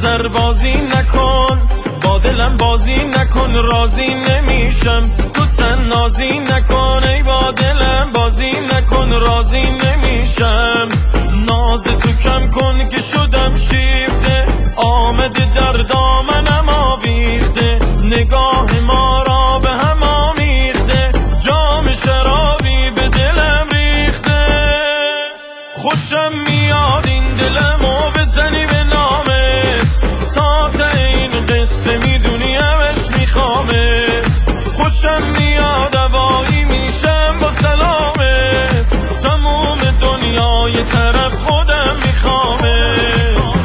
زر بازی نکن، با دلم بازی نکن، راضی نمیشم تو تنازی نکن. ای با دلم بازی نکن، راضی نمیشم. ناز تو کم کن که شدم شیفته، آمده در دامنم آویخته. نگاه ما را به هم آمیخته، جام شرابی به دلم ریخته. خوشم میاد این دلمو بزنی به نامت، تا این قصه میدونی همش میخوامت. خوشم میاد هوایی میشم با سلامت، تموم دنیای طرف خودم میخوامت.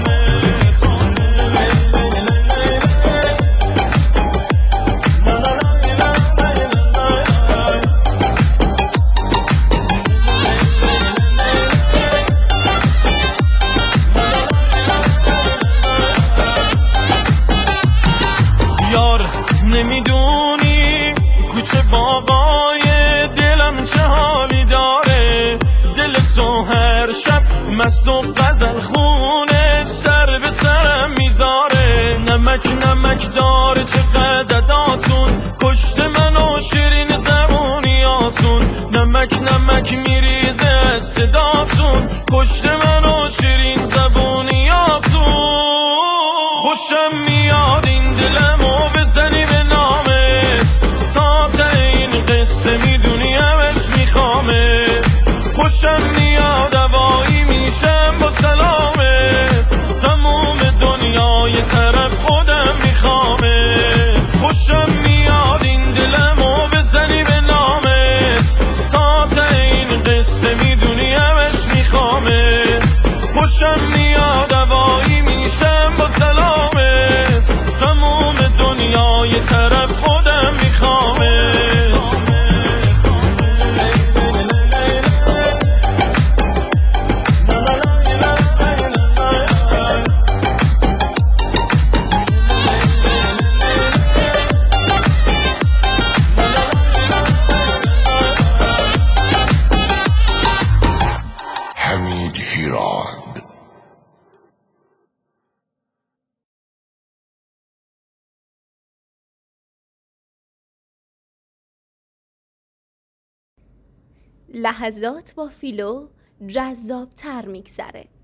یار نمیدونی کوچه باغای دلم چه حالی داره، دل تو هر شب مست و غزل خونه سر به سرم میذاره. نمک نمک داره چقدر عداتون، کشت من و شیرین زبونیاتون. نمک نمک میریزه از صداتون، کشت من و شیرین زبونیاتون. خوشم میاد این دلمو بزنی به نامت، تا این قصه میدونی همش میخوامت. خوشم میاد هوایی میشم با سلامت، تموم دنیای طرف خودم میخوامت. خوشم میاد این دلمو بزنی به نامت، تا این قصه میدونی همش میخوامت. خوشم میاد هوایی میشم با سلامت، تموم دنیای طرف خودم میخوامت. حمید هیراد. لحظات با فیلو جذاب‌تر میگذره.